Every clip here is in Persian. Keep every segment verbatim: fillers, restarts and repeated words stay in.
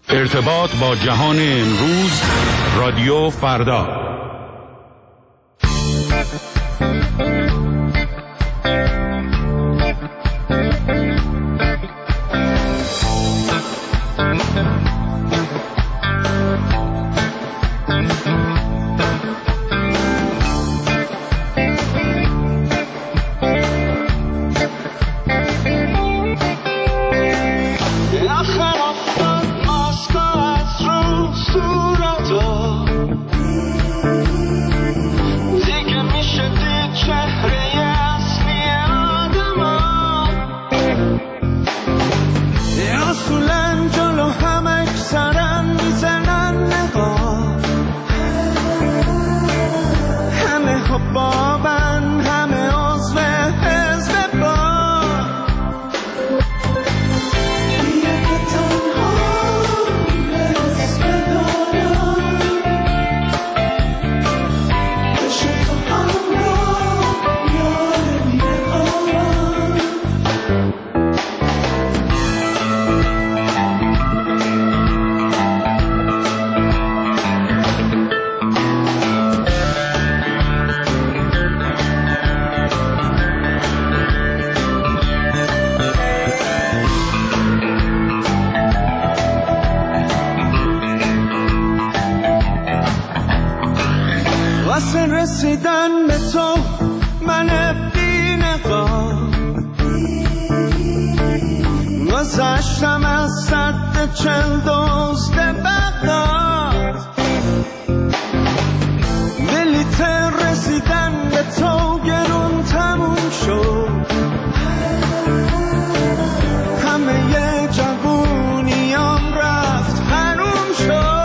ارتباط با جهان امروز، رادیو فردا. رسیدن به تو من بی نقاب گذشتم از سد چل دوست بغداد بلیت رسیدن به تو گرون تموم شد همه ی جوونیام رفت حروم شد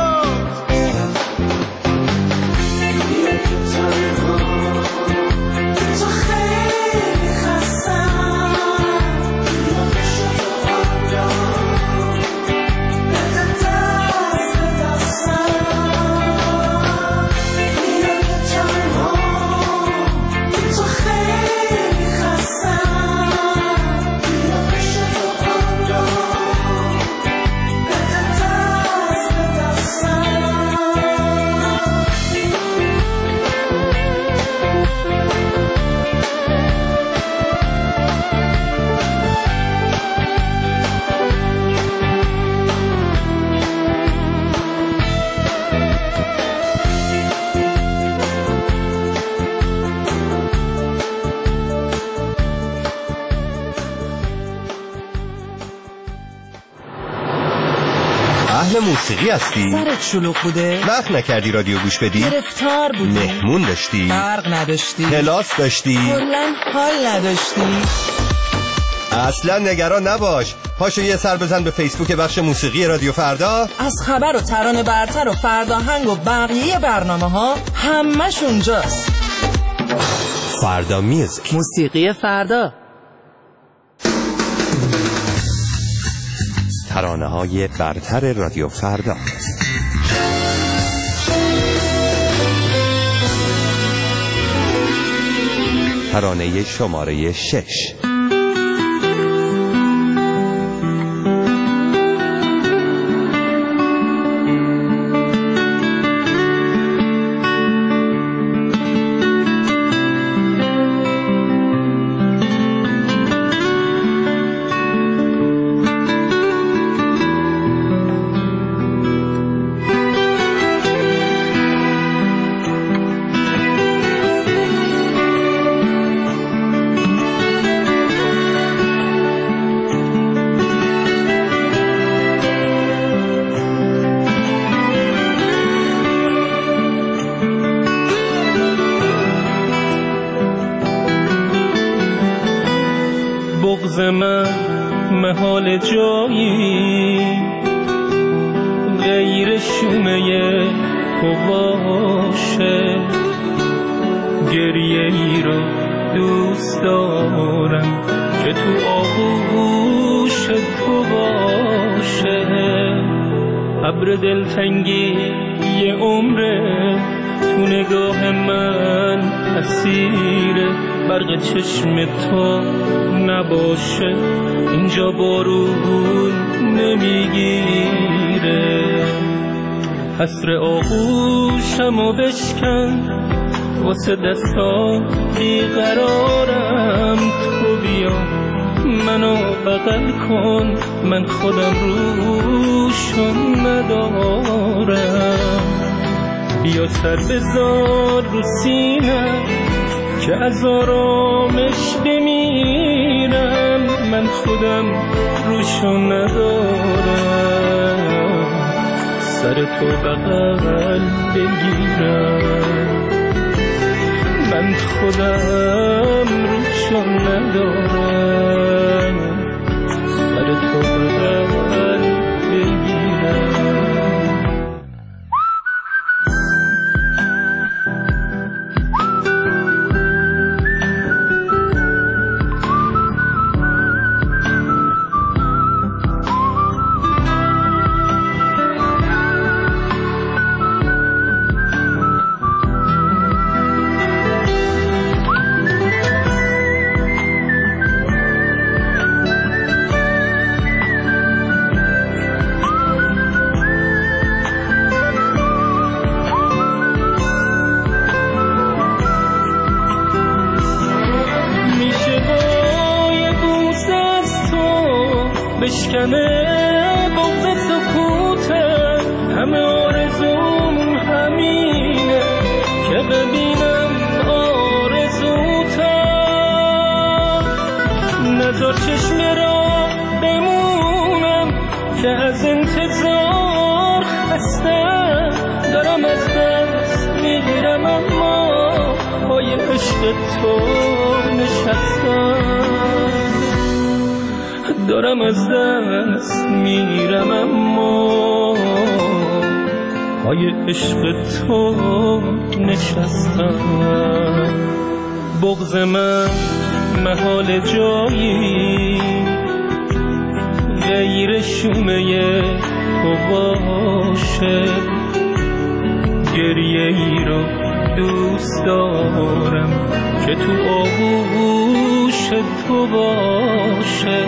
موسیقی هستی؟ سرت شلوغ بوده؟ وقت نکردی رادیو گوش بدی؟ گرفتار بودی؟ مهمون داشتی؟ برق نداشتی؟ کلاس داشتی؟ کلاً حال نداشتی؟ اصلا نگران نباش، پاشو یه سر بزن به فیسبوک بخش موسیقی رادیو فردا. از خبر و ترانه برتر و فرداهنگ و بقیه برنامه ها همش اونجاست. فردا میوزیک، موسیقی فردا، ترانه های برتر رادیو فردا. ترانه شماره شش. بغض من محال جایی غیر شومه تو باشه، گریه ای را دوست دارم که تو آغوش تو باشه. ابر دلتنگی یه عمره تو نگاه من اسیره، برق چشم تو نباشه اینجا بارون نمیگیره. حسر آغوشمو بشکن، واسه دستات بیقرارم، تو بیا منو بغل کن، من خودم روشو ندارم. بیا سر بذار رو سینم که از آرامش بمیرم، من خودم روشو ندارم، سر تو بغل بگیرم، من خودم روشو ندارم، سر تو بغل بگیرم. بشکنه بغض سکوتم، همه آرزوم همینه که ببینم آرزوتم. نذار چشم را بمونم که از انتظار خستم، دارم از دست میگیرم اما پای عشق تو نشستم، دارم از دست میرم اما پای عشق تو نشستم. بغض من محال جایی غیر شومه تو باشه، گریه ای رو دوست دارم که تو آغوش تو باشه.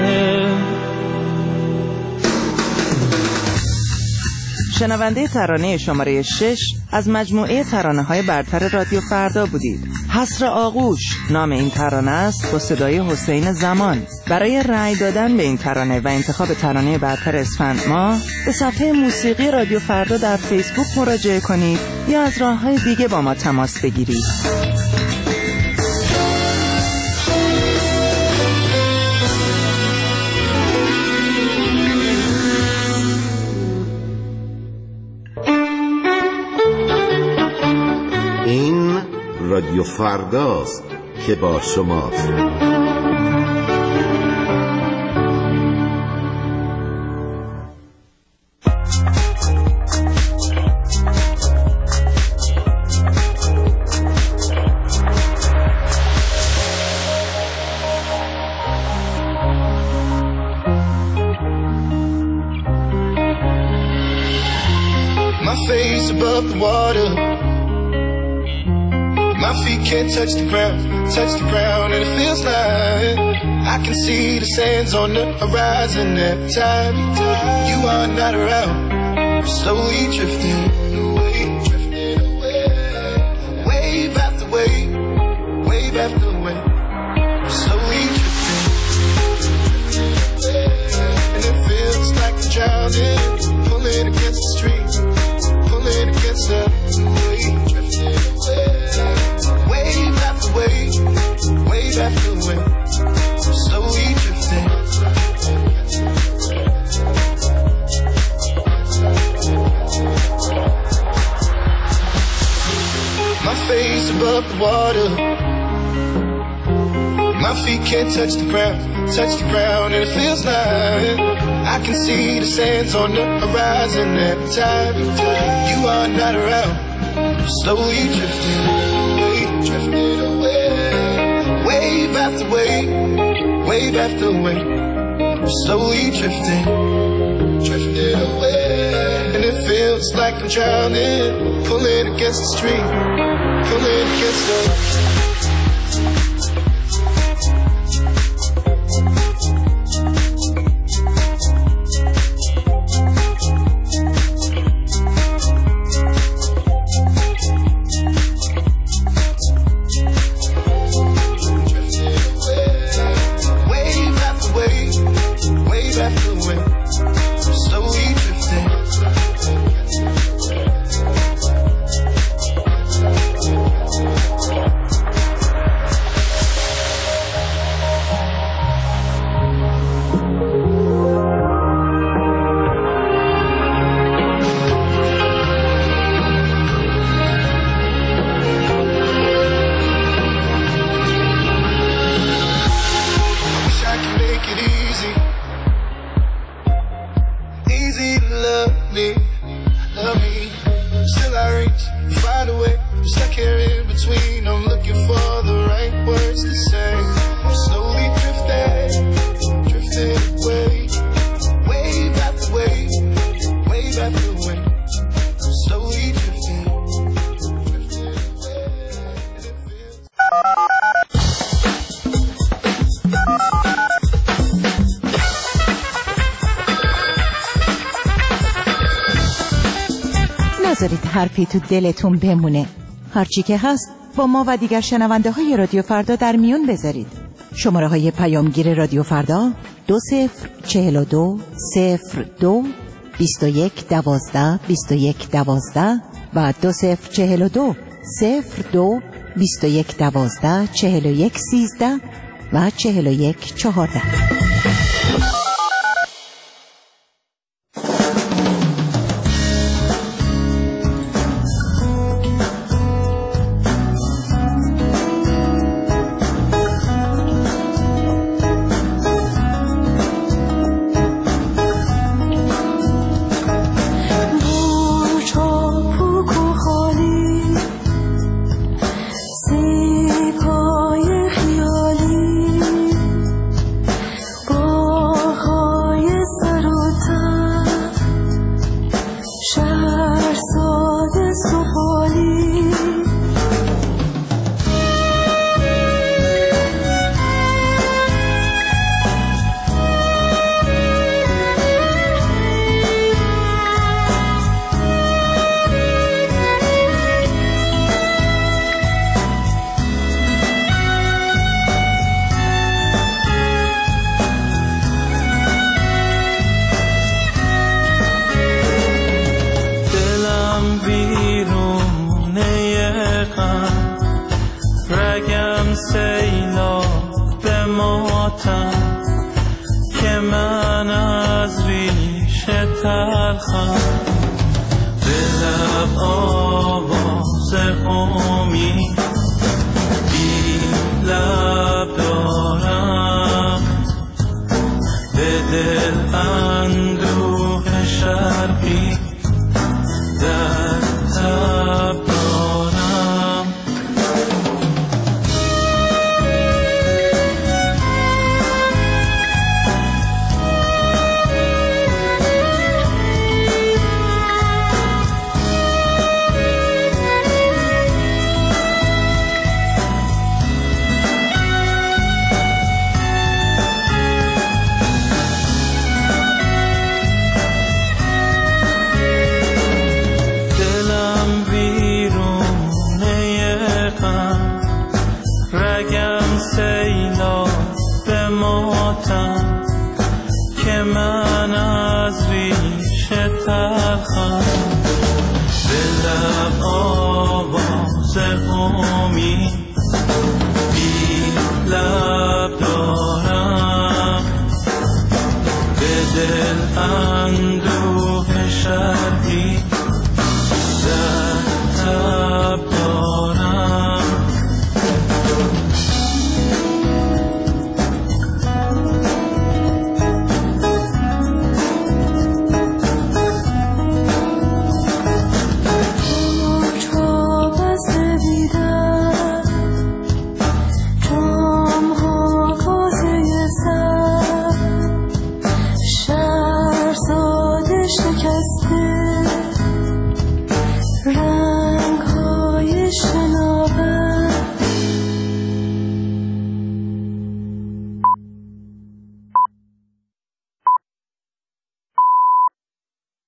شنونده ترانه شماره شش از مجموعه ترانه‌های برتر رادیو فردا بودید. حسر آغوش نام این ترانه است با صدای حسین زمان. برای رأی دادن به این ترانه و انتخاب ترانه برتر اسفند ماه به صفحه موسیقی رادیو فردا در فیسبوک مراجعه کنید یا از راه‌های دیگه با ما تماس بگیرید. این رادیو فرداست که با شماست. My face above the water, my feet can't touch the ground, touch the ground, and it feels like I can see the sands on the horizon every time you are not around. I'm slowly drifting away, drifting away, wave after wave, wave after wave. I'm slowly drifting, drifting away, and it feels like I'm drowning, pulling against the street, pulling against the wave, drifting away. Wave after wave, wave after wave, I'm slowly drifting. My face above the water, my feet can't touch the ground, touch the ground, and it feels like I can see the sands on the horizon every time you are not around. I'm slowly drifting away, drifting away, wave after wave, wave after wave. I'm slowly drifting, drifting away, and it feels like I'm drowning, pulling against the stream, pulling against the. need. Love me, still I reach, find a way. I'm stuck here in between. I'm looking for the right words to say. I'm slowly drifting, drifting away, wave after wave, wave after wave. I'm slowly drifting, drifting away, and it feels. نذارید حرفی تو دلتون بمونه. هرچی که هست با ما و دیگر شنونده های رادیو فردا در میون بذارید. شماره های پیامگیر رادیو فردا دو صفر چهل و دو صفر دو بیست و یک دوازده بیست و یک دوازده و دو صفر چهل و دو صفر دو بیست و یک دوازده چهل و یک سیزده و چهل و یک چهارده. دل اندوه شرحی